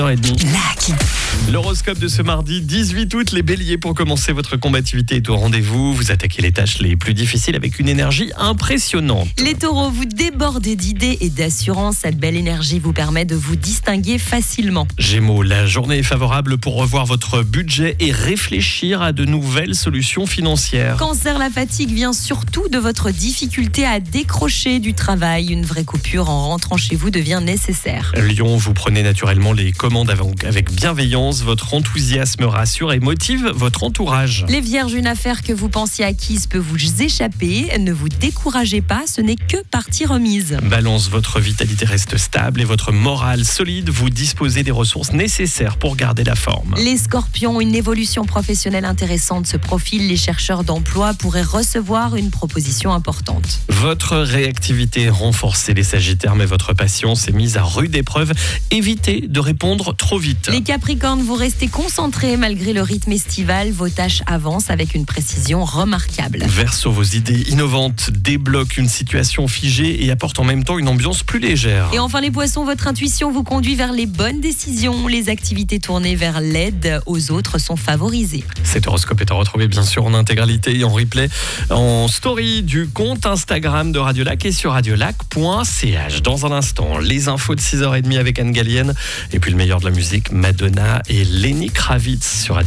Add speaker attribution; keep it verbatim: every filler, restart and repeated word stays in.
Speaker 1: heures trente.
Speaker 2: Lac.
Speaker 1: L'horoscope de ce mardi dix-huit août, les béliers, pour commencer, votre combativité est au rendez-vous. Vous attaquez les tâches les plus difficiles avec une énergie impressionnante.
Speaker 2: Les taureaux, vous débordez d'idées et d'assurance. Cette belle énergie vous permet de vous distinguer facilement.
Speaker 1: Gémeaux, la journée est favorable pour revoir votre budget et réfléchir à de nouvelles solutions financières.
Speaker 2: Cancer, la fatigue vient surtout de votre difficulté à décrocher du travail. Une vraie coupure en rentrant chez vous devient nécessaire.
Speaker 1: Lion, vous prenez naturellement les commandes avec bienveillance. Votre enthousiasme rassure et motive votre entourage.
Speaker 2: Les vierges, une affaire que vous pensiez acquise peut vous échapper. Ne vous découragez pas, ce n'est que partie remise.
Speaker 1: Balance, votre vitalité reste stable et votre morale solide. Vous disposez des ressources nécessaires pour garder la forme.
Speaker 2: Les scorpions, une évolution professionnelle intéressante se profile. Les chercheurs d'emploi pourraient recevoir une proposition importante.
Speaker 1: Votre réactivité est renforcée, les sagittaires, mais votre patience est mise à rude épreuve. Évitez de répondre trop vite.
Speaker 2: Les capricornes, vous restez concentrés malgré le rythme estival. Vos tâches avancent avec une précision remarquable.
Speaker 1: Verseau, vos idées innovantes débloquent une situation figée et apportent en même temps une ambiance plus légère.
Speaker 2: Et enfin les poissons, votre intuition vous conduit vers les bonnes décisions. Les activités tournées vers l'aide aux autres sont favorisées.
Speaker 1: Cet horoscope est à retrouver bien sûr en intégralité et en replay en story du compte Instagram de Radiolac et sur radiolac point c h. Dans un instant, les infos de six heures trente avec Anne Gallienne et puis le meilleur de la musique, Madonna et Lenny Kravitz sur Radio.